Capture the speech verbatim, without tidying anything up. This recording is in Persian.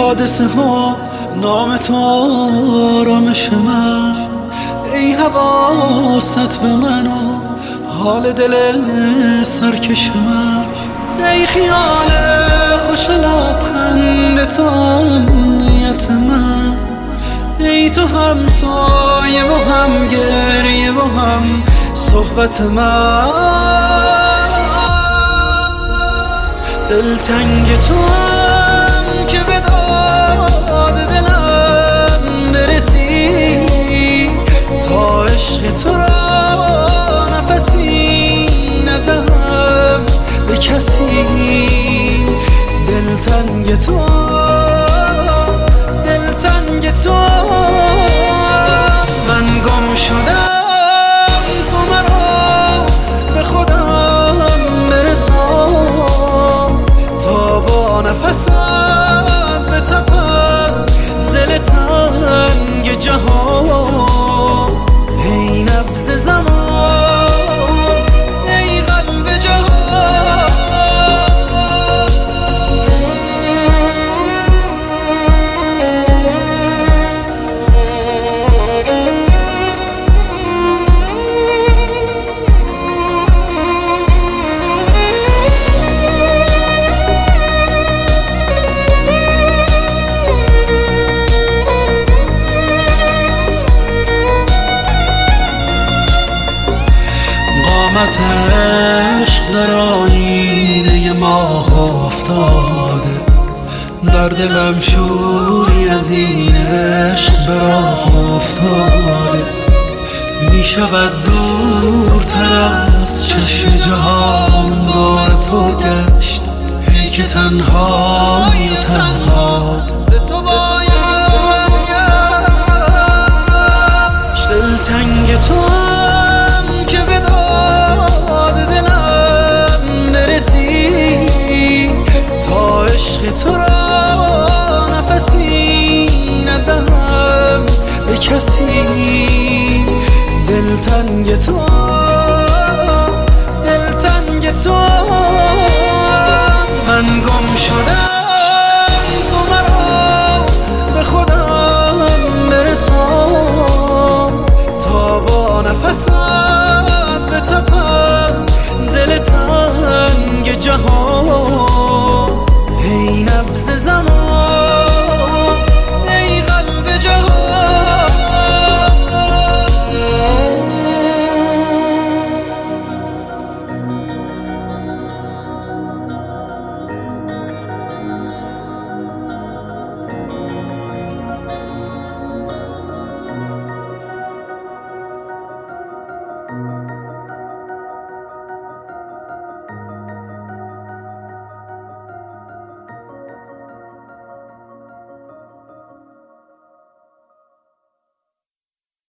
حادثه ها نام تو آرامش من، ای حواست به من و حال دل سرکش من، ای خیال خوش لبخند تو امنیت من، ای تو هم سایه و هم گریه و هم صحبت من، دلتنگ تو هم که به داد دلم برسی، تا عشق تو را نفسی ندهم به کسی، دلتنگ تو دلتنگ تو من گم شدم، تو مرا به خودم برسان، تا با نفست بتپم دل تنگ جهان، ای نبض زمان ای قلب جهان. قامت عشق در آینه ماه افتاده، در دلم شوری از این عشق به راه افتاده، می شود دورتر از چشم جهان دور تو گشت، ای که تنهایی و تنها به تو باید گشت، دلتنگ تو که به داد دلم برسی، تا عشق تو را نفسی ندهم به کسی، دلتنگ تو